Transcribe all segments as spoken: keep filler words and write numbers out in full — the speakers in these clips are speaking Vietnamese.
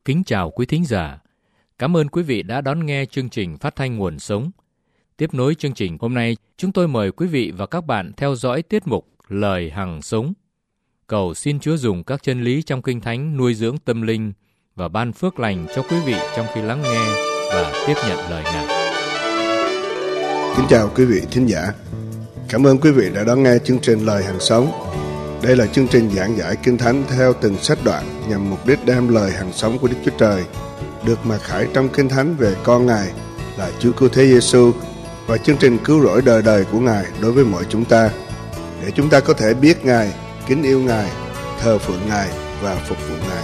kính chào quý thính giả. Cảm ơn quý vị đã đón nghe chương trình Phát thanh Nguồn Sống. Tiếp nối chương trình hôm nay, chúng tôi mời quý vị và các bạn theo dõi tiết mục Lời Hằng Sống. Cầu xin Chúa dùng các chân lý trong Kinh Thánh nuôi dưỡng tâm linh và ban phước lành cho quý vị trong khi lắng nghe và tiếp nhận lời Ngài. Kính chào quý vị thính giả. Cảm ơn quý vị đã đón nghe chương trình Lời Hằng Sống. Đây là chương trình giảng giải Kinh Thánh theo từng sách đoạn nhằm mục đích đem lời hằng sống của Đức Chúa Trời được mặc khải trong Kinh Thánh về con Ngài là Chúa Cứu Thế Giêsu và chương trình cứu rỗi đời đời của Ngài đối với mọi chúng ta, để chúng ta có thể biết Ngài, kính yêu Ngài, thờ phượng Ngài và phục vụ Ngài.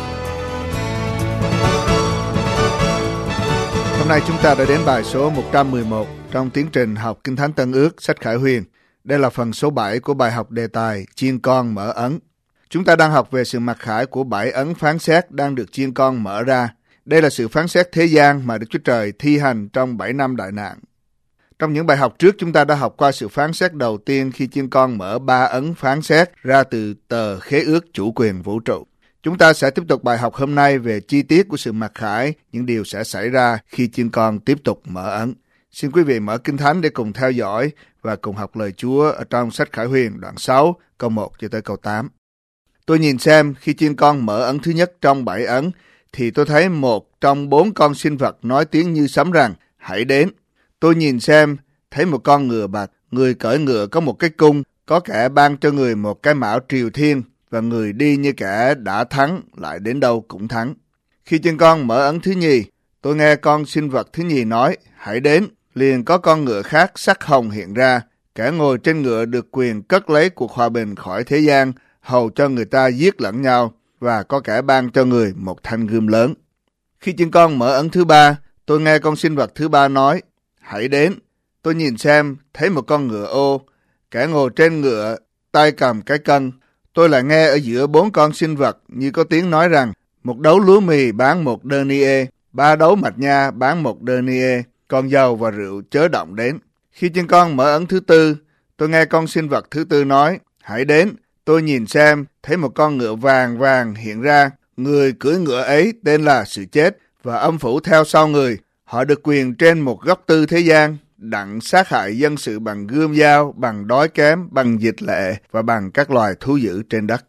Hôm nay chúng ta đã đến bài số một trăm mười một trong tiến trình học Kinh Thánh Tân Ước, sách Khải Huyền. Đây là phần số bảy của bài học đề tài Chiên con mở ấn. Chúng ta đang học về sự mặc khải của bảy ấn phán xét đang được chiên con mở ra. Đây là sự phán xét thế gian mà Đức Chúa Trời thi hành trong bảy năm đại nạn. Trong những bài học trước, chúng ta đã học qua sự phán xét đầu tiên khi chiên con mở ba ấn phán xét ra từ tờ khế ước chủ quyền vũ trụ. Chúng ta sẽ tiếp tục bài học hôm nay về chi tiết của sự mặc khải, những điều sẽ xảy ra khi chiên con tiếp tục mở ấn. Xin quý vị mở Kinh Thánh để cùng theo dõi và cùng học lời Chúa ở trong sách Khải Huyền đoạn sáu, câu một cho tới câu tám. Tôi nhìn xem khi chiên con mở ấn thứ nhất trong bảy ấn, thì tôi thấy một trong bốn con sinh vật nói tiếng như sấm rằng, hãy đến. Tôi nhìn xem, thấy một con ngựa bạch, người cưỡi ngựa có một cái cung, có kẻ ban cho người một cái mão triều thiên, và người đi như kẻ đã thắng, lại đến đâu cũng thắng. Khi chiên con mở ấn thứ nhì, tôi nghe con sinh vật thứ nhì nói, hãy đến. Liền có con ngựa khác sắc hồng hiện ra, kẻ ngồi trên ngựa được quyền cất lấy cuộc hòa bình khỏi thế gian, hầu cho người ta giết lẫn nhau, và có kẻ ban cho người một thanh gươm lớn. Khi chiên con mở ấn thứ ba, tôi nghe con sinh vật thứ ba nói, hãy đến. Tôi nhìn xem, thấy một con ngựa ô, kẻ ngồi trên ngựa, tay cầm cái cân. Tôi lại nghe ở giữa bốn con sinh vật như có tiếng nói rằng, một đấu lúa mì bán một denier, ba đấu mạch nha bán một denier, còn dầu và rượu chớ động đến. Khi chiên con mở ấn thứ tư, tôi nghe con sinh vật thứ tư nói, hãy đến. Tôi nhìn xem, thấy một con ngựa vàng vàng hiện ra. Người cưỡi ngựa ấy tên là Sự Chết, và âm phủ theo sau người. Họ được quyền trên một góc tư thế gian, đặng sát hại dân sự bằng gươm dao, bằng đói kém, bằng dịch lệ và bằng các loài thú dữ trên đất.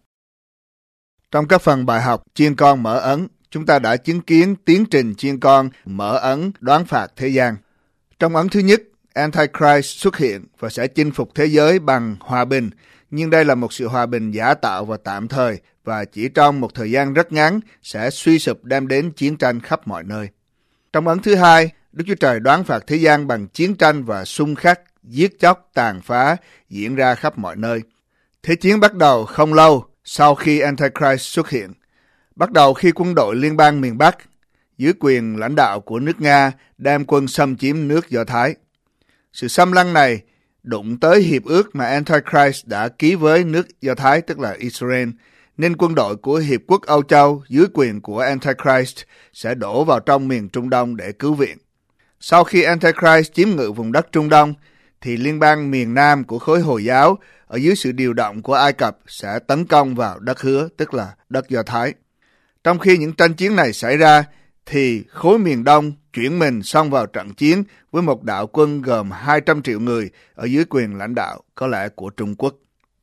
Trong các phần bài học chiên con mở ấn, chúng ta đã chứng kiến tiến trình chiên con mở ấn đoán phạt thế gian. Trong ấn thứ nhất, Antichrist xuất hiện và sẽ chinh phục thế giới bằng hòa bình, nhưng đây là một sự hòa bình giả tạo và tạm thời, và chỉ trong một thời gian rất ngắn sẽ suy sụp đem đến chiến tranh khắp mọi nơi. Trong ấn thứ hai, Đức Chúa Trời đoán phạt thế gian bằng chiến tranh và xung khắc, giết chóc, tàn phá diễn ra khắp mọi nơi. Thế chiến bắt đầu không lâu sau khi Antichrist xuất hiện. Bắt đầu khi quân đội liên bang miền Bắc, dưới quyền lãnh đạo của nước Nga, đem quân xâm chiếm nước Do Thái. Sự xâm lăng này đụng tới hiệp ước mà Antichrist đã ký với nước Do Thái, tức là Israel, nên quân đội của Hiệp quốc Âu Châu dưới quyền của Antichrist sẽ đổ vào trong miền Trung Đông để cứu viện. Sau khi Antichrist chiếm ngự vùng đất Trung Đông, thì liên bang miền Nam của khối Hồi giáo ở dưới sự điều động của Ai Cập sẽ tấn công vào đất hứa, tức là đất Do Thái. Trong khi những tranh chiến này xảy ra, thì khối miền Đông chuyển mình xông vào trận chiến với một đạo quân gồm hai trăm triệu người ở dưới quyền lãnh đạo có lẽ của Trung Quốc.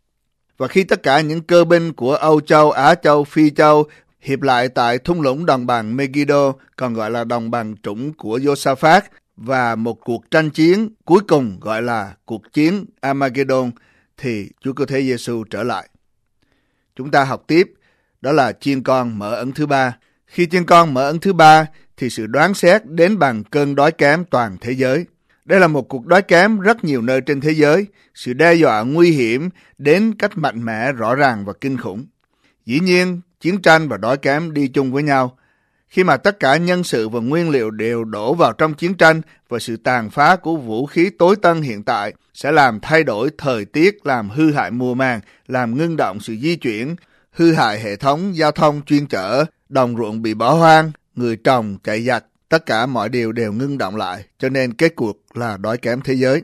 Và khi tất cả những cơ binh của Âu Châu, Á Châu, Phi Châu hiệp lại tại thung lũng đồng bằng Megiddo, còn gọi là đồng bằng trũng của Josaphat, và một cuộc tranh chiến cuối cùng gọi là cuộc chiến Armageddon, thì Chúa Cứu Thế Giêsu trở lại. Chúng ta học tiếp, đó là chiên con mở ấn thứ ba. Khi chiên con mở ấn thứ ba, thì sự đoán xét đến bằng cơn đói kém toàn thế giới. Đây là một cuộc đói kém rất nhiều nơi trên thế giới, sự đe dọa nguy hiểm đến cách mạnh mẽ, rõ ràng và kinh khủng. Dĩ nhiên, chiến tranh và đói kém đi chung với nhau. Khi mà tất cả nhân sự và nguyên liệu đều đổ vào trong chiến tranh và sự tàn phá của vũ khí tối tân hiện tại sẽ làm thay đổi thời tiết, làm hư hại mùa màng, làm ngưng động sự di chuyển, hư hại hệ thống giao thông chuyên chở, đồng ruộng bị bỏ hoang, người trồng chạy giặc, tất cả mọi điều đều ngưng động lại, cho nên kết cuộc là đói kém thế giới.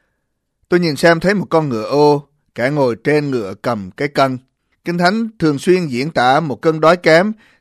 Tôi nhìn xem thấy một con ngựa ô, kẻ ngồi trên ngựa cầm cái cân. Kinh Thánh thường xuyên diễn tả một cơn đói kém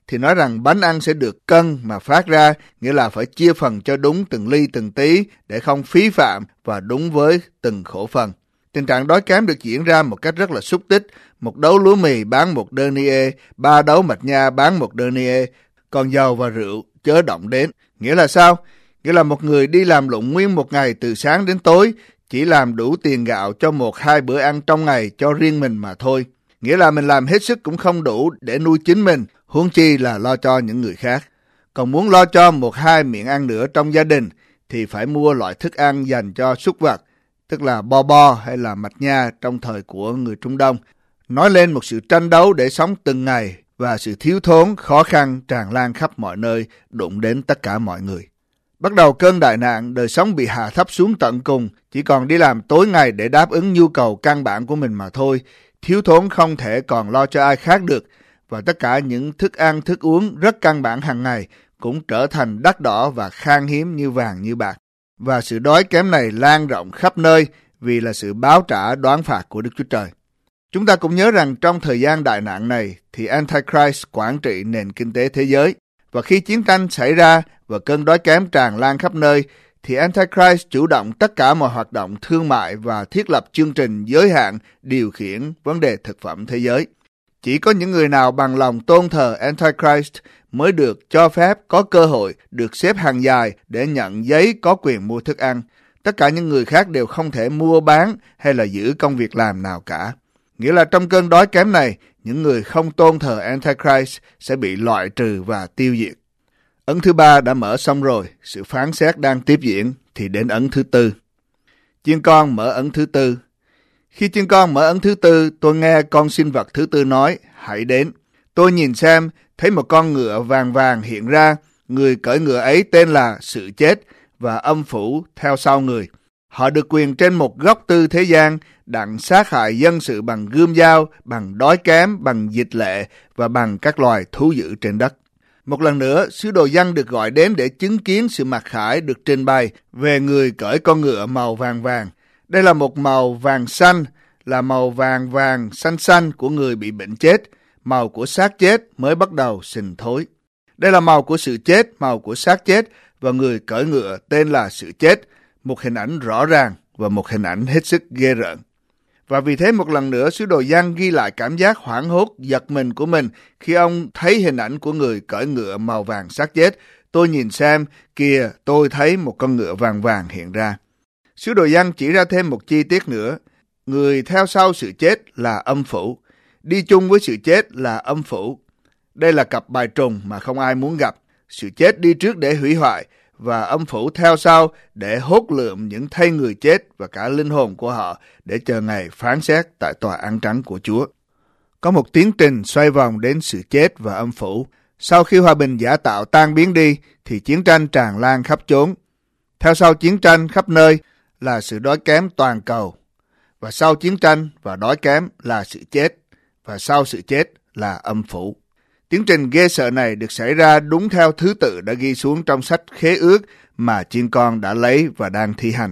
thì nói rằng bánh ăn sẽ được cân mà phát ra, nghĩa là phải chia phần cho đúng từng ly từng tí để không phí phạm và đúng với từng khẩu phần. Tình trạng đói kém được diễn ra một cách rất là xúc tích. Một đấu lúa mì bán một denier, ba đấu mạch nha bán một denier, còn dầu và rượu chớ động đến. Nghĩa là sao? Nghĩa là một người đi làm lụng nguyên một ngày từ sáng đến tối, chỉ làm đủ tiền gạo cho một hai bữa ăn trong ngày cho riêng mình mà thôi. Nghĩa là mình làm hết sức cũng không đủ để nuôi chính mình, huống chi là lo cho những người khác. Còn muốn lo cho một hai miệng ăn nữa trong gia đình thì phải mua loại thức ăn dành cho súc vật, tức là bo bo hay là mạch nha trong thời của người Trung Đông. Nói lên một sự tranh đấu để sống từng ngày và sự thiếu thốn, khó khăn tràn lan khắp mọi nơi, đụng đến tất cả mọi người. Bắt đầu cơn đại nạn, đời sống bị hạ thấp xuống tận cùng, chỉ còn đi làm tối ngày để đáp ứng nhu cầu căn bản của mình mà thôi. Thiếu thốn không thể còn lo cho ai khác được, và tất cả những thức ăn, thức uống rất căn bản hàng ngày cũng trở thành đắt đỏ và khan hiếm như vàng như bạc. Và sự đói kém này lan rộng khắp nơi vì là sự báo trả đoán phạt của Đức Chúa Trời. Chúng ta cũng nhớ rằng trong thời gian đại nạn này thì Antichrist quản trị nền kinh tế thế giới. Và khi chiến tranh xảy ra và cơn đói kém tràn lan khắp nơi thì Antichrist chủ động tất cả mọi hoạt động thương mại và thiết lập chương trình giới hạn điều khiển vấn đề thực phẩm thế giới. Chỉ có những người nào bằng lòng tôn thờ Antichrist mới được cho phép có cơ hội được xếp hàng dài để nhận giấy có quyền mua thức ăn. Tất cả những người khác đều không thể mua bán hay là giữ công việc làm nào cả. Nghĩa là trong cơn đói kém này, những người không tôn thờ Antichrist sẽ bị loại trừ và tiêu diệt. Ấn thứ ba đã mở xong rồi, sự phán xét đang tiếp diễn thì đến ấn thứ tư. Chiên con mở ấn thứ tư. Khi chiên con mở ấn thứ tư, tôi nghe con sinh vật thứ tư nói, hãy đến. Tôi nhìn xem, thấy một con ngựa vàng vàng hiện ra, người cưỡi ngựa ấy tên là Sự Chết và âm phủ theo sau người. Họ được quyền trên một góc tư thế gian, đặng sát hại dân sự bằng gươm dao, bằng đói kém, bằng dịch lệ và bằng các loài thú dữ trên đất. Một lần nữa, sứ đồ Giăng được gọi đến để chứng kiến sự mặc khải được trình bày về người cưỡi con ngựa màu vàng vàng. Đây là một màu vàng xanh, là màu vàng vàng xanh xanh của người bị bệnh chết, màu của xác chết mới bắt đầu sình thối. Đây là màu của sự chết, màu của xác chết, và người cưỡi ngựa tên là Sự Chết, một hình ảnh rõ ràng và một hình ảnh hết sức ghê rợn. Và vì thế một lần nữa sứ đồ Giăng ghi lại cảm giác hoảng hốt, giật mình của mình khi ông thấy hình ảnh của người cưỡi ngựa màu vàng xác chết. Tôi nhìn xem, kìa, tôi thấy một con ngựa vàng vàng hiện ra. Sứ đồ Giăng chỉ ra thêm một chi tiết nữa. Người theo sau sự chết là âm phủ. Đi chung với sự chết là âm phủ. Đây là cặp bài trùng mà không ai muốn gặp. Sự chết đi trước để hủy hoại, và âm phủ theo sau để hốt lượm những thây người chết và cả linh hồn của họ để chờ ngày phán xét tại tòa án trắng của Chúa. Có một tiến trình xoay vòng đến sự chết và âm phủ. Sau khi hòa bình giả tạo tan biến đi thì chiến tranh tràn lan khắp chốn. Theo sau chiến tranh khắp nơi là sự đói kém toàn cầu. Và sau chiến tranh và đói kém là sự chết. Và sau sự chết là âm phủ. Tiến trình ghê sợ này được xảy ra đúng theo thứ tự đã ghi xuống trong sách khế ước mà chiên con đã lấy và đang thi hành.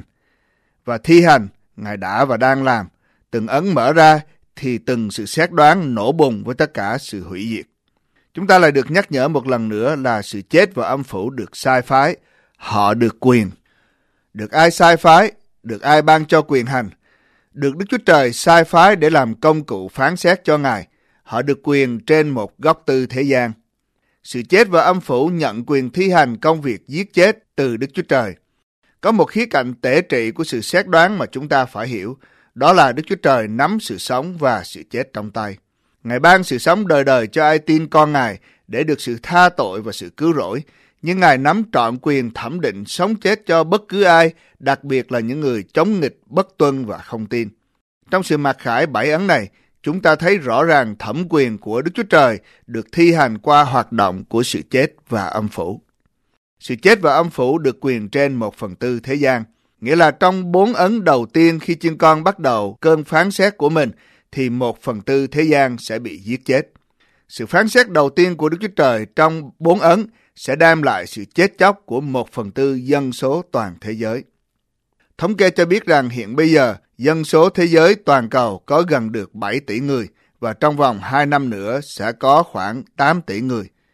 Và thi hành, Ngài đã và đang làm. Từng ấn mở ra thì từng sự xét đoán nổ bùng với tất cả sự hủy diệt. Chúng ta lại được nhắc nhở một lần nữa là sự chết và âm phủ được sai phái. Họ được quyền. Được ai sai phái? Được ai ban cho quyền hành? Được Đức Chúa Trời sai phái để làm công cụ phán xét cho Ngài. Họ được quyền trên một góc tư thế gian. Sự chết và âm phủ nhận quyền thi hành công việc giết chết từ Đức Chúa Trời. Có một khía cạnh tể trị của sự xét đoán mà chúng ta phải hiểu, đó là Đức Chúa Trời nắm sự sống và sự chết trong tay. Ngài ban sự sống đời đời cho ai tin con Ngài để được sự tha tội và sự cứu rỗi, nhưng Ngài nắm trọn quyền thẩm định sống chết cho bất cứ ai, đặc biệt là những người chống nghịch, bất tuân và không tin. Trong sự mặc khải bảy ấn này, chúng ta thấy rõ ràng thẩm quyền của Đức Chúa Trời được thi hành qua hoạt động của sự chết và âm phủ. Sự chết và âm phủ được quyền trên một phần tư thế gian. Nghĩa là trong bốn ấn đầu tiên khi chiên con bắt đầu cơn phán xét của mình, thì một phần tư thế gian sẽ bị giết chết. Sự phán xét đầu tiên của Đức Chúa Trời trong bốn ấn sẽ đem lại sự chết chóc của một phần tư dân số toàn thế giới. Thống kê cho biết rằng hiện bây giờ, dân số thế giới toàn cầu có gần được bảy tỷ người, và trong vòng hai năm nữa sẽ có khoảng tám tỷ người.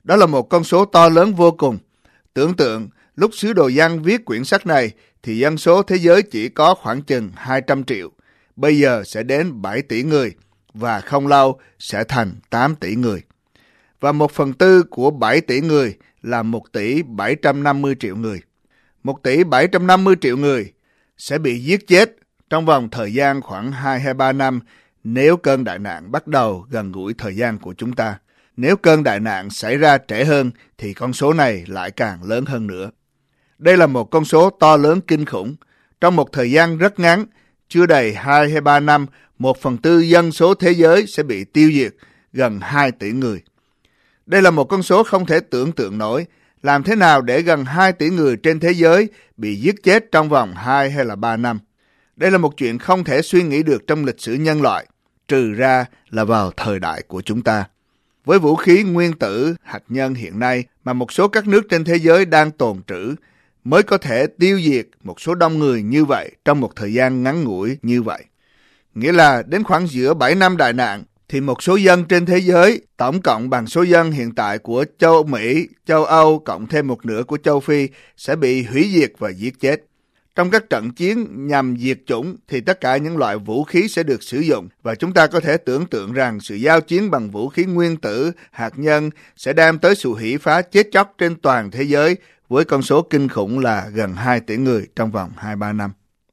Đó là một con số to lớn vô cùng. Tưởng tượng, lúc sứ đồ Giăng viết quyển sách này, thì dân số thế giới chỉ có khoảng chừng hai trăm triệu. Bây giờ sẽ đến bảy tỷ người, và không lâu sẽ thành tám tỷ người. Và một phần tư của bảy tỷ người là một tỷ bảy trăm năm mươi triệu người. một tỷ bảy trăm năm mươi triệu người sẽ bị giết chết trong vòng thời gian khoảng hai hay ba năm nếu cơn đại nạn bắt đầu gần gũi thời gian của chúng ta. Nếu cơn đại nạn xảy ra trễ hơn thì con số này lại càng lớn hơn nữa. Đây là một con số to lớn kinh khủng. Trong một thời gian rất ngắn, chưa đầy hai hay ba năm, một phần tư dân số thế giới sẽ bị tiêu diệt, gần hai tỷ người. Đây là một con số không thể tưởng tượng nổi. Làm thế nào để gần hai tỷ người trên thế giới bị giết chết trong vòng hai hay là ba năm? Đây là một chuyện không thể suy nghĩ được trong lịch sử nhân loại, trừ ra là vào thời đại của chúng ta. Với vũ khí nguyên tử hạt nhân hiện nay mà một số các nước trên thế giới đang tồn trữ, mới có thể tiêu diệt một số đông người như vậy trong một thời gian ngắn ngủi như vậy. Nghĩa là đến khoảng giữa bảy năm đại nạn, thì một số dân trên thế giới, tổng cộng bằng số dân hiện tại của châu Mỹ, châu Âu, cộng thêm một nửa của châu Phi, sẽ bị hủy diệt và giết chết. Trong các trận chiến nhằm diệt chủng thì tất cả những loại vũ khí sẽ được sử dụng, và chúng ta có thể tưởng tượng rằng sự giao chiến bằng vũ khí nguyên tử, hạt nhân sẽ đem tới sự hủy phá chết chóc trên toàn thế giới với con số kinh khủng là gần hai tỷ người trong vòng hai ba năm.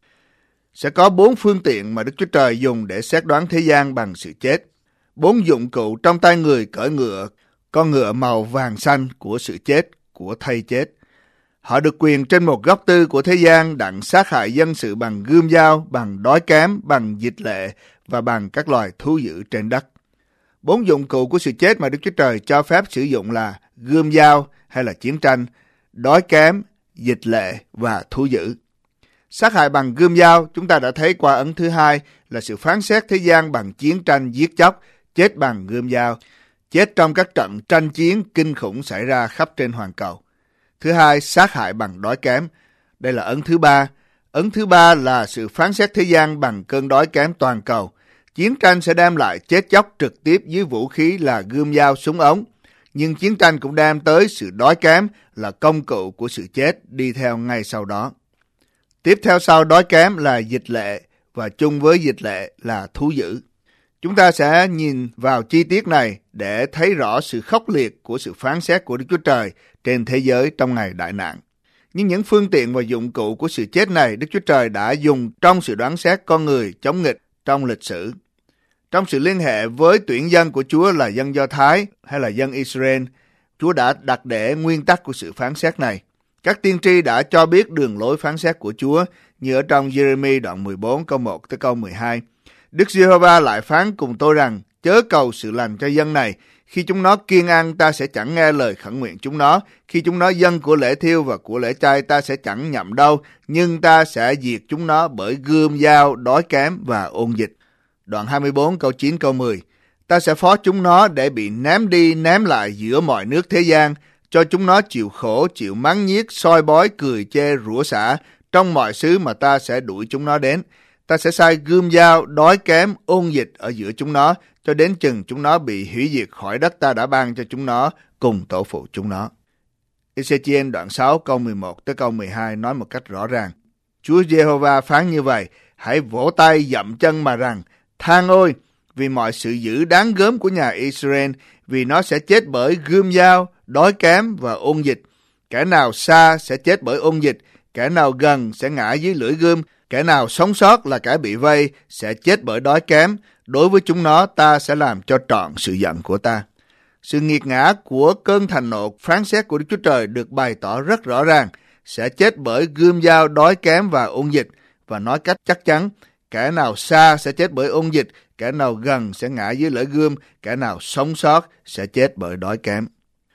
Sẽ có bốn phương tiện mà Đức Chúa Trời dùng để xét đoán thế gian bằng sự chết. Bốn dụng cụ trong tay người cưỡi ngựa, con ngựa màu vàng xanh của sự chết, của thây chết. Họ được quyền trên một góc tư của thế gian đặng sát hại dân sự bằng gươm dao, bằng đói kém, bằng dịch lệ và bằng các loài thú dữ trên đất. Bốn dụng cụ của sự chết mà Đức Chúa Trời cho phép sử dụng là gươm dao hay là chiến tranh, đói kém, dịch lệ và thú dữ. Sát hại bằng gươm dao, chúng ta đã thấy qua ấn thứ hai là sự phán xét thế gian bằng chiến tranh giết chóc, chết bằng gươm dao, chết trong các trận tranh chiến kinh khủng xảy ra khắp trên hoàn cầu. Thứ hai, sát hại bằng đói kém. Đây là ấn thứ ba. Ấn thứ ba là sự phán xét thế gian bằng cơn đói kém toàn cầu. Chiến tranh sẽ đem lại chết chóc trực tiếp dưới vũ khí là gươm dao súng ống. Nhưng chiến tranh cũng đem tới sự đói kém là công cụ của sự chết đi theo ngay sau đó. Tiếp theo sau đói kém là dịch lệ và chung với dịch lệ là thú dữ. Chúng ta sẽ nhìn vào chi tiết này để thấy rõ sự khốc liệt của sự phán xét của Đức Chúa Trời trên thế giới trong ngày đại nạn. Nhưng những phương tiện và dụng cụ của sự chết này Đức Chúa Trời đã dùng trong sự đoán xét con người chống nghịch trong lịch sử. Trong sự liên hệ với tuyển dân của Chúa là dân Do Thái hay là dân Israel, Chúa đã đặt để nguyên tắc của sự phán xét này. Các tiên tri đã cho biết đường lối phán xét của Chúa như ở trong Giê-rê-mi đoạn mười bốn câu một tới câu mười hai. Đức Giê-hô-va lại phán cùng tôi rằng, chớ cầu sự lành cho dân này. Khi chúng nó kiêng ăn, ta sẽ chẳng nghe lời khẩn nguyện chúng nó. Khi chúng nó dâng của lễ thiêu và của lễ chay, ta sẽ chẳng nhậm đâu. Nhưng ta sẽ diệt chúng nó bởi gươm dao, đói kém và ôn dịch. Đoạn hai mươi bốn câu chín câu mười. Ta sẽ phó chúng nó để bị ném đi ném lại giữa mọi nước thế gian, cho chúng nó chịu khổ, chịu mắng nhiếc, soi bói, cười chê, rủa xả trong mọi xứ mà ta sẽ đuổi chúng nó đến. Ta sẽ sai gươm dao, đói kém, ôn dịch ở giữa chúng nó, cho đến chừng chúng nó bị hủy diệt khỏi đất ta đã ban cho chúng nó, cùng tổ phụ chúng nó. Ê-xê-chi-ên đoạn sáu câu mười một tới câu mười hai nói một cách rõ ràng. Chúa Giê-hô-va phán như vậy, hãy vỗ tay dậm chân mà rằng, than ôi, vì mọi sự dữ đáng gớm của nhà Israel, vì nó sẽ chết bởi gươm dao, đói kém và ôn dịch. Kẻ nào xa sẽ chết bởi ôn dịch, kẻ nào gần sẽ ngã dưới lưỡi gươm, kẻ nào sống sót là kẻ bị vây sẽ chết bởi đói kém. Đối với chúng nó ta sẽ làm cho trọn sự giận của ta. Sự nghiệt ngã của cơn thành nộ phán xét của Đức Chúa Trời được bày tỏ rất rõ ràng, sẽ chết bởi gươm dao, đói kém và ôn dịch, và nói cách chắc chắn, kẻ nào xa sẽ chết bởi ôn dịch, kẻ nào gần sẽ ngã dưới lưỡi gươm, kẻ nào sống sót sẽ chết bởi đói kém.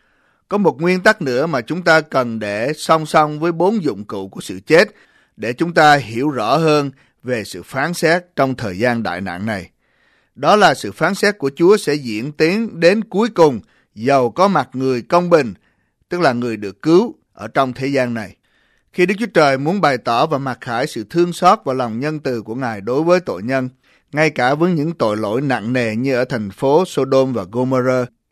Có một nguyên tắc nữa mà chúng ta cần để song song với bốn dụng cụ của sự chết, để chúng ta hiểu rõ hơn về sự phán xét trong thời gian đại nạn này. Đó là sự phán xét của Chúa sẽ diễn tiến đến cuối cùng, dầu có mặt người công bình, tức là người được cứu ở trong thế gian này. Khi Đức Chúa Trời muốn bày tỏ và mặc khải sự thương xót và lòng nhân từ của Ngài đối với tội nhân, ngay cả với những tội lỗi nặng nề như ở thành phố Sodom và Gomorrah,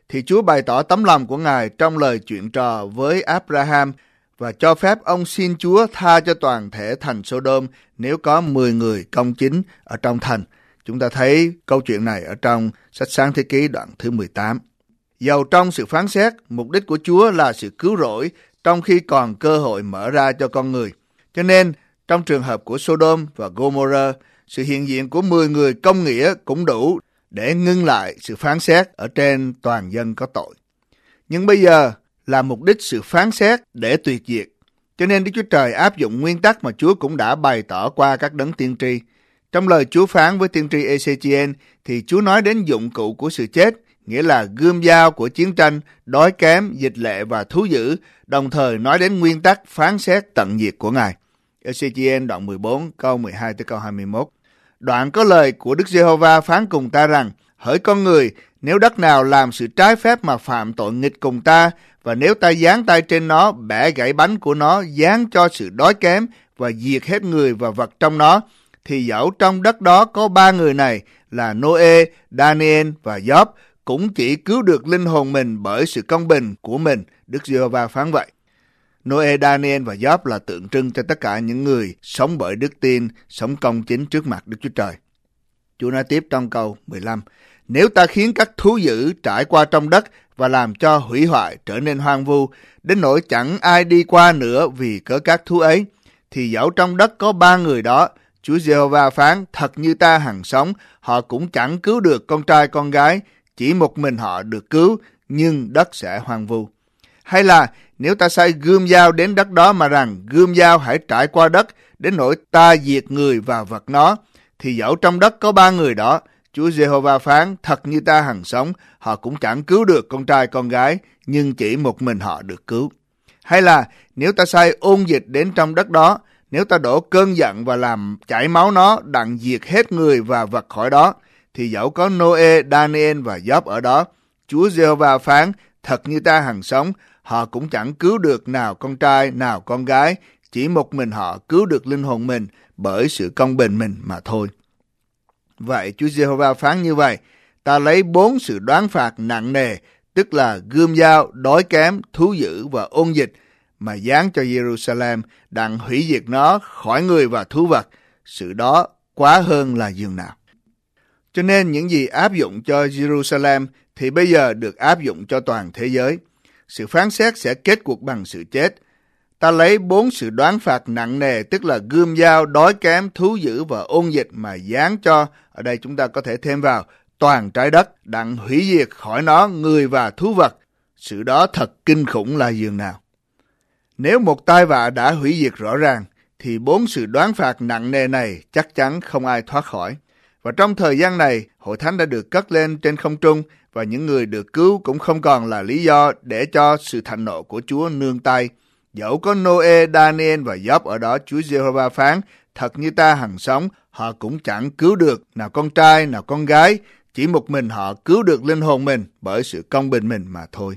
thì Chúa bày tỏ tấm lòng của Ngài trong lời chuyện trò với Abraham và cho phép ông xin Chúa tha cho toàn thể thành Sodom nếu có mười người công chính ở trong thành. Chúng ta thấy câu chuyện này ở trong sách Sáng Thế Ký đoạn thứ mười tám. Dầu trong sự phán xét, mục đích của Chúa là sự cứu rỗi trong khi còn cơ hội mở ra cho con người. Cho nên, trong trường hợp của Sodom và Gomorrah, sự hiện diện của mười người công nghĩa cũng đủ để ngưng lại sự phán xét ở trên toàn dân có tội. Nhưng bây giờ là mục đích sự phán xét để tuyệt diệt. Cho nên Đức Chúa Trời áp dụng nguyên tắc mà Chúa cũng đã bày tỏ qua các đấng tiên tri. Trong lời Chúa phán với tiên tri Ê-xê-chi-ên thì Chúa nói đến dụng cụ của sự chết, nghĩa là gươm dao của chiến tranh, đói kém, dịch lệ và thú dữ, đồng thời nói đến nguyên tắc phán xét tận diệt của Ngài. Ê-xê-chi-ên đoạn mười bốn câu mười hai tới câu hai mươi mốt. Đoạn có lời của Đức Giê-hô-va phán cùng ta rằng: hỡi con người, nếu đất nào làm sự trái phép mà phạm tội nghịch cùng ta, và nếu ta giáng tay trên nó, bẻ gãy bánh của nó, giáng cho sự đói kém và diệt hết người và vật trong nó, thì dẫu trong đất đó có ba người này là Nô-ê, Đa-ni-ên và Gióp, cũng chỉ cứu được linh hồn mình bởi sự công bình của mình. Đức Giê-hô-va phán vậy. Nô-ê, Đa-ni-ên và Gióp là tượng trưng cho tất cả những người sống bởi đức tin, sống công chính trước mặt Đức Chúa Trời. Chúa nói tiếp trong câu mười lăm: nếu ta khiến các thú dữ trải qua trong đất và làm cho hủy hoại trở nên hoang vu, đến nỗi chẳng ai đi qua nữa vì cớ các thú ấy, thì dẫu trong đất có ba người đó, Chúa Giê-hô-va phán, thật như ta hằng sống, họ cũng chẳng cứu được con trai con gái, chỉ một mình họ được cứu, nhưng đất sẽ hoang vu. Hay là nếu ta sai gươm dao đến đất đó mà rằng, gươm dao hãy trải qua đất, đến nỗi ta diệt người và vật nó, thì dẫu trong đất có ba người đó, Chúa Giê-hô-va phán, thật như ta hằng sống, họ cũng chẳng cứu được con trai con gái, nhưng chỉ một mình họ được cứu. Hay là nếu ta sai ôn dịch đến trong đất đó, nếu ta đổ cơn giận và làm chảy máu nó, đặng diệt hết người và vật khỏi đó, thì dẫu có Nô-ê, Đa-ni-ên và Gióp ở đó, Chúa Giê-hô-va phán, thật như ta hằng sống, họ cũng chẳng cứu được nào con trai, nào con gái, chỉ một mình họ cứu được linh hồn mình bởi sự công bình mình mà thôi. Vậy Chúa Giê-hô-va phán như vậy, ta lấy bốn sự đoán phạt nặng nề, tức là gươm dao, đói kém, thú dữ và ôn dịch, mà giáng cho Jerusalem, đặng hủy diệt nó khỏi người và thú vật. Sự đó quá hơn là giường nào. Cho nên những gì áp dụng cho Jerusalem thì bây giờ được áp dụng cho toàn thế giới. Sự phán xét sẽ kết cuộc bằng sự chết. Ta lấy bốn sự đoán phạt nặng nề, tức là gươm dao, đói kém, thú dữ và ôn dịch mà giáng cho, ở đây chúng ta có thể thêm vào, toàn trái đất, đặng hủy diệt khỏi nó người và thú vật. Sự đó thật kinh khủng là giường nào. Nếu một tai vạ đã hủy diệt rõ ràng, thì bốn sự đoán phạt nặng nề này chắc chắn không ai thoát khỏi. Và trong thời gian này, hội thánh đã được cất lên trên không trung, và những người được cứu cũng không còn là lý do để cho sự thạnh nộ của Chúa nương tay. Dẫu có Nô-ê, Đa-ni-ên và Gióp ở đó, Chúa Giê-hô-va phán, thật như ta hằng sống, họ cũng chẳng cứu được nào con trai, nào con gái, chỉ một mình họ cứu được linh hồn mình bởi sự công bình mình mà thôi.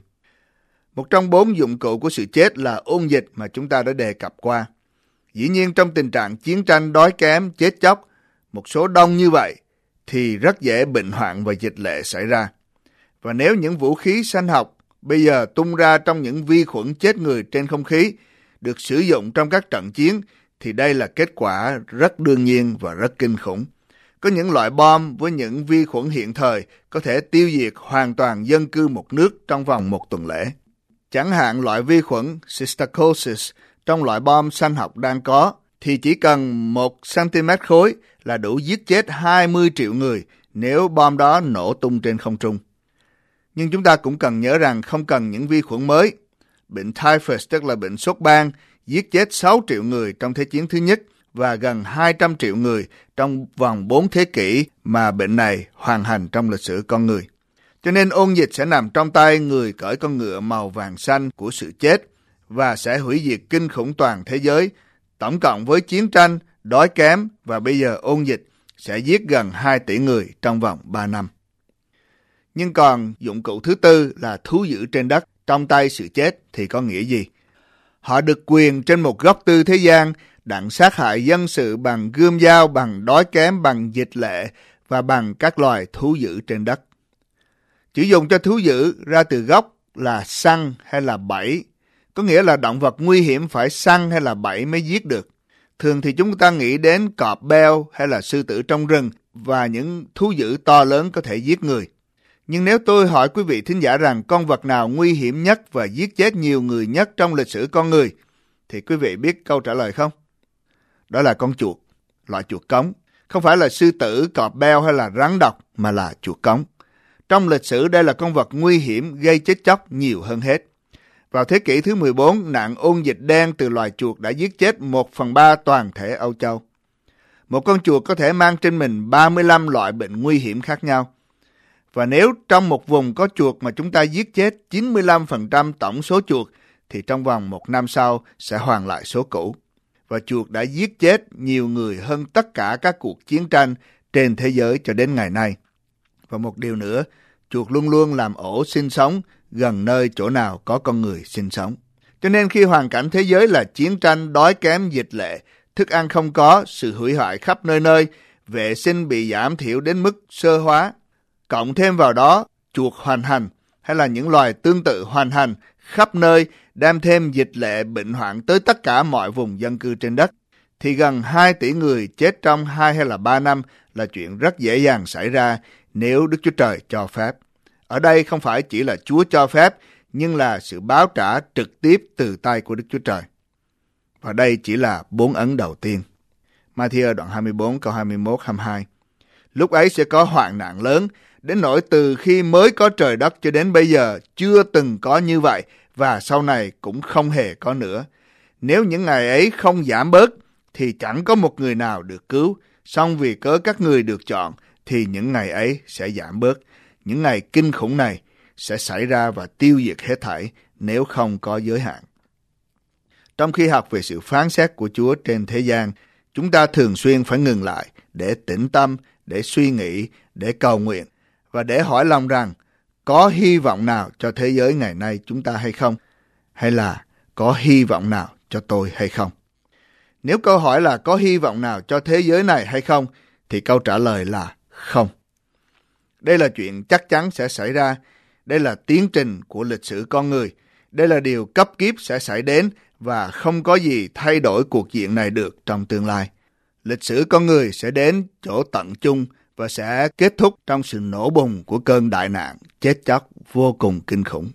Một trong bốn dụng cụ của sự chết là ôn dịch mà chúng ta đã đề cập qua. Dĩ nhiên trong tình trạng chiến tranh, đói kém, chết chóc, một số đông như vậy, thì rất dễ bệnh hoạn và dịch lệ xảy ra. Và nếu những vũ khí sanh học bây giờ tung ra trong những vi khuẩn chết người trên không khí được sử dụng trong các trận chiến, thì đây là kết quả rất đương nhiên và rất kinh khủng. Có những loại bom với những vi khuẩn hiện thời có thể tiêu diệt hoàn toàn dân cư một nước trong vòng một tuần lễ. Chẳng hạn loại vi khuẩn Cysticercosis trong loại bom sanh học đang có, thì chỉ cần một xăng-ti-mét khối là đủ giết chết hai mươi triệu người nếu bom đó nổ tung trên không trung. Nhưng chúng ta cũng cần nhớ rằng không cần những vi khuẩn mới. Bệnh typhus, tức là bệnh sốt ban, giết chết sáu triệu người trong Thế chiến thứ nhất và gần hai trăm triệu người trong vòng bốn thế kỷ mà bệnh này hoàn hành trong lịch sử con người. Cho nên ôn dịch sẽ nằm trong tay người cởi con ngựa màu vàng xanh của sự chết và sẽ hủy diệt kinh khủng toàn thế giới. Tổng cộng với chiến tranh, đói kém và bây giờ ôn dịch sẽ giết gần hai tỷ người trong vòng ba năm. Nhưng còn dụng cụ thứ tư là thú dữ trên đất trong tay sự chết thì có nghĩa gì? Họ được quyền trên một góc tư thế gian đặng sát hại dân sự bằng gươm dao, bằng đói kém, bằng dịch lệ và bằng các loài thú dữ trên đất. Chữ dùng cho thú dữ ra từ gốc là săn hay là bẫy, có nghĩa là động vật nguy hiểm phải săn hay là bẫy mới giết được. Thường thì chúng ta nghĩ đến cọp beo hay là sư tử trong rừng và những thú dữ to lớn có thể giết người. Nhưng nếu tôi hỏi quý vị thính giả rằng con vật nào nguy hiểm nhất và giết chết nhiều người nhất trong lịch sử con người, thì quý vị biết câu trả lời không? Đó là con chuột, loại chuột cống. Không phải là sư tử, cọp beo hay là rắn độc, mà là chuột cống. Trong lịch sử đây là con vật nguy hiểm gây chết chóc nhiều hơn hết. Vào thế kỷ thứ mười bốn, nạn ôn dịch đen từ loài chuột đã giết chết một phần ba toàn thể Âu Châu. Một con chuột có thể mang trên mình ba mươi lăm loại bệnh nguy hiểm khác nhau. Và nếu trong một vùng có chuột mà chúng ta giết chết chín mươi lăm phần trăm tổng số chuột, thì trong vòng một năm sau sẽ hoàn lại số cũ. Và chuột đã giết chết nhiều người hơn tất cả các cuộc chiến tranh trên thế giới cho đến ngày nay. Và một điều nữa, chuột luôn luôn làm ổ sinh sống gần nơi chỗ nào có con người sinh sống. Cho nên khi hoàn cảnh thế giới là chiến tranh, đói kém, dịch lệ, thức ăn không có, sự hủy hoại khắp nơi nơi, vệ sinh bị giảm thiểu đến mức sơ hóa, cộng thêm vào đó chuột hoành hành hay là những loài tương tự hoành hành khắp nơi, đem thêm dịch lệ bệnh hoạn tới tất cả mọi vùng dân cư trên đất, thì gần hai tỷ người chết trong hai hay là ba năm là chuyện rất dễ dàng xảy ra nếu Đức Chúa Trời cho phép. Ở đây không phải chỉ là Chúa cho phép, nhưng là sự báo trả trực tiếp từ tay của Đức Chúa Trời. Và đây chỉ là bốn ấn đầu tiên. Ma-thi-ơ đoạn hai mươi bốn câu hai mươi mốt hai mươi hai. Lúc ấy sẽ có hoạn nạn lớn, đến nỗi từ khi mới có trời đất cho đến bây giờ chưa từng có như vậy, và sau này cũng không hề có nữa. Nếu những ngày ấy không giảm bớt, thì chẳng có một người nào được cứu. Song vì cớ các người được chọn, thì những ngày ấy sẽ giảm bớt. Những ngày kinh khủng này sẽ xảy ra và tiêu diệt hết thảy nếu không có giới hạn. Trong khi học về sự phán xét của Chúa trên thế gian, chúng ta thường xuyên phải ngừng lại để tĩnh tâm, để suy nghĩ, để cầu nguyện và để hỏi lòng rằng có hy vọng nào cho thế giới ngày nay chúng ta hay không? Hay là có hy vọng nào cho tôi hay không? Nếu câu hỏi là có hy vọng nào cho thế giới này hay không, thì câu trả lời là không. Đây là chuyện chắc chắn sẽ xảy ra. Đây là tiến trình của lịch sử con người. Đây là điều cấp kiếp sẽ xảy đến và không có gì thay đổi cuộc diện này được trong tương lai. Lịch sử con người sẽ đến chỗ tận chung và sẽ kết thúc trong sự nổ bùng của cơn đại nạn chết chóc vô cùng kinh khủng.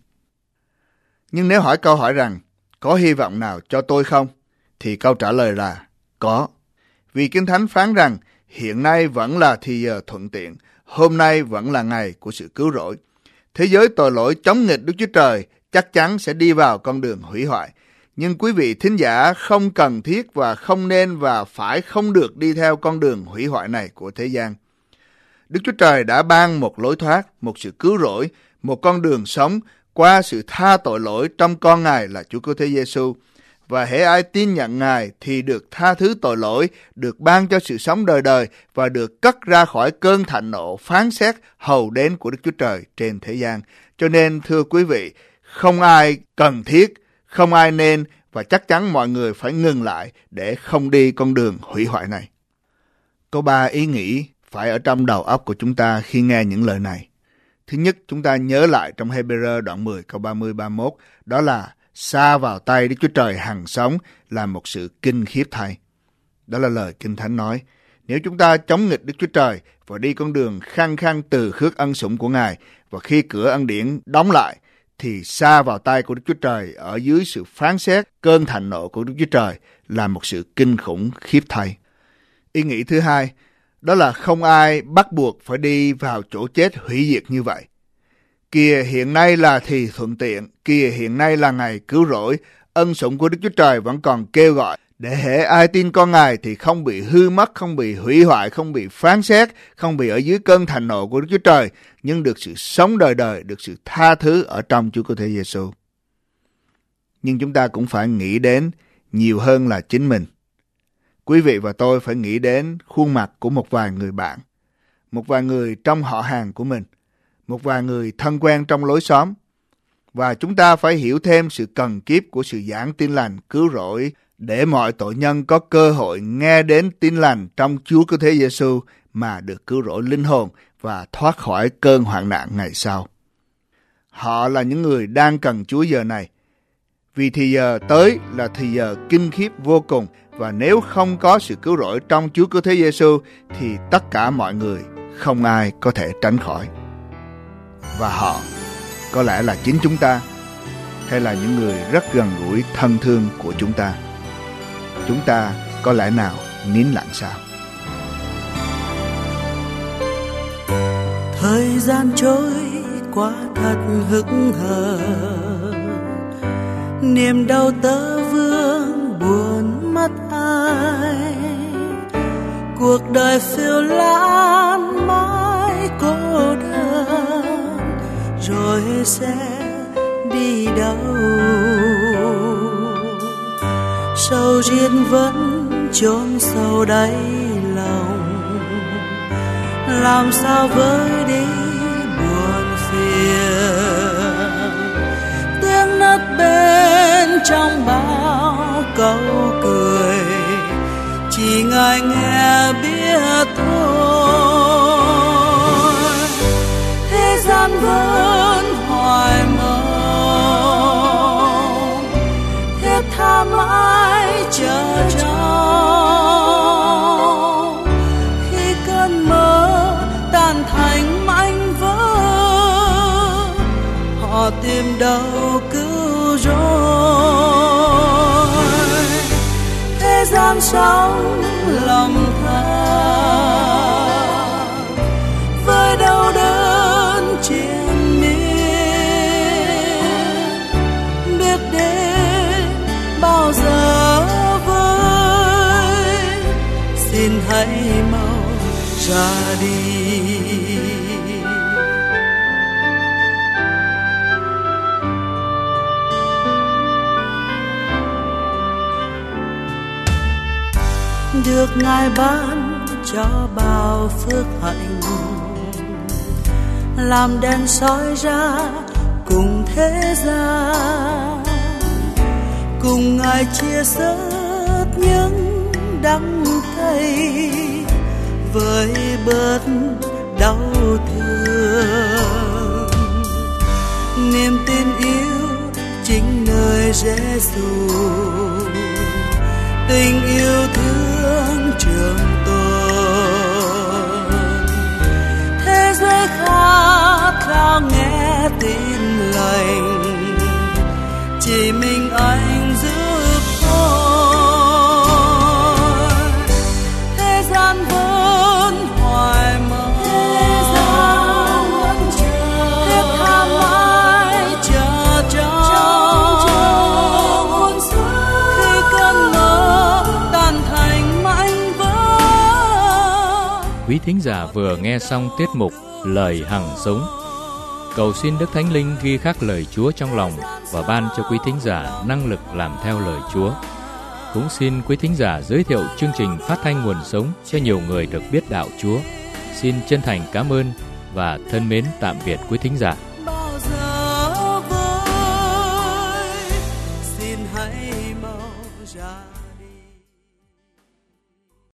Nhưng nếu hỏi câu hỏi rằng có hy vọng nào cho tôi không, thì câu trả lời là có. Vì Kinh Thánh phán rằng hiện nay vẫn là thì giờ thuận tiện, hôm nay vẫn là ngày của sự cứu rỗi. Thế giới tội lỗi chống nghịch Đức Chúa Trời chắc chắn sẽ đi vào con đường hủy hoại. Nhưng quý vị thính giả không cần thiết và không nên và phải không được đi theo con đường hủy hoại này của thế gian. Đức Chúa Trời đã ban một lối thoát, một sự cứu rỗi, một con đường sống qua sự tha tội lỗi trong con Ngài là Chúa Cứu Thế Giêsu. Và hễ ai tin nhận Ngài thì được tha thứ tội lỗi, được ban cho sự sống đời đời và được cất ra khỏi cơn thạnh nộ phán xét hầu đến của Đức Chúa Trời trên thế gian. Cho nên thưa quý vị, không ai cần thiết, không ai nên và chắc chắn mọi người phải ngừng lại để không đi con đường hủy hoại này. Có ba ý nghĩ phải ở trong đầu óc của chúng ta khi nghe những lời này. Thứ nhất, chúng ta nhớ lại trong Hê-bê-rơ đoạn mười câu ba mươi ba mươi mốt, đó là sa vào tay Đức Chúa Trời hằng sống là một sự kinh khiếp thay. Đó là lời Kinh Thánh nói. Nếu chúng ta chống nghịch Đức Chúa Trời và đi con đường khăng khăng từ khước ân sủng của Ngài, và khi cửa ân điển đóng lại, thì sa vào tay của Đức Chúa Trời ở dưới sự phán xét, cơn thạnh nộ của Đức Chúa Trời là một sự kinh khủng khiếp thay. Ý nghĩ thứ hai, đó là không ai bắt buộc phải đi vào chỗ chết hủy diệt như vậy. Kìa hiện nay là thì thuận tiện, kìa hiện nay là ngày cứu rỗi, ân sủng của Đức Chúa Trời vẫn còn kêu gọi, để hễ ai tin con Ngài thì không bị hư mất, không bị hủy hoại, không bị phán xét, không bị ở dưới cơn thạnh nộ của Đức Chúa Trời, nhưng được sự sống đời đời, được sự tha thứ ở trong Chúa Cứu Thế Giêsu. Nhưng chúng ta cũng phải nghĩ đến nhiều hơn là chính mình. Quý vị và tôi phải nghĩ đến khuôn mặt của một vài người bạn, một vài người trong họ hàng của mình, một vài người thân quen trong lối xóm. Và chúng ta phải hiểu thêm sự cần kiếp của sự giảng tin lành cứu rỗi để mọi tội nhân có cơ hội nghe đến tin lành trong Chúa Cứu Thế Giêsu mà được cứu rỗi linh hồn và thoát khỏi cơn hoạn nạn ngày sau. Họ là những người đang cần Chúa giờ này. Vì thì giờ tới là thì giờ kinh khiếp vô cùng, và nếu không có sự cứu rỗi trong Chúa Cứu Thế Giêsu thì tất cả mọi người không ai có thể tránh khỏi. Và họ có lẽ là chính chúng ta, hay là những người rất gần gũi thân thương của chúng ta. Chúng ta có lẽ nào nín lặng sao? Thời gian trôi qua thật hững hờ, niềm đau tơ vương buồn mất ai. Cuộc đời phiêu lãng mãi cô đơn, rồi sẽ đi đâu? Sầu riêng vẫn chôn sâu đáy lòng, làm sao vơi đi buồn phiền. Tiếng nấc bên trong bao câu cười, chỉ ngài nghe biết thôi. Thế gian vẫn hoài mong, thiết tha mãi chờ trông. Khi cơn mơ tan thành mảnh vỡ, họ tìm đâu cứu rỗi. Thế gian sống lầm than với đau đớn triền miên, biết đến bao giờ với, xin hãy mau ra đi. Được Ngài ban cho bao phước hạnh, làm đèn soi ra cùng thế gian, cùng Ngài chia sớt những đắng cay, với bớt đau thương. Niềm tin yêu chính nơi Giêsu, tình yêu thương trường tồn. Thế giới khát khao nghe tin lành, chỉ mình anh giúp thôi. Thế gian vẫn hoài mong, thiết tha mãi chờ trông. Khi cơn mơ tan thành mảnh vỡ. Quý thính giả vừa nghe xong tiết mục Lời Hằng Sống. Cầu xin Đức Thánh Linh ghi khắc lời Chúa trong lòng và ban cho quý thính giả năng lực làm theo lời Chúa. Cũng xin quý thính giả giới thiệu chương trình phát thanh Nguồn Sống cho nhiều người được biết đạo Chúa. Xin chân thành cảm ơn và thân mến tạm biệt quý thính giả.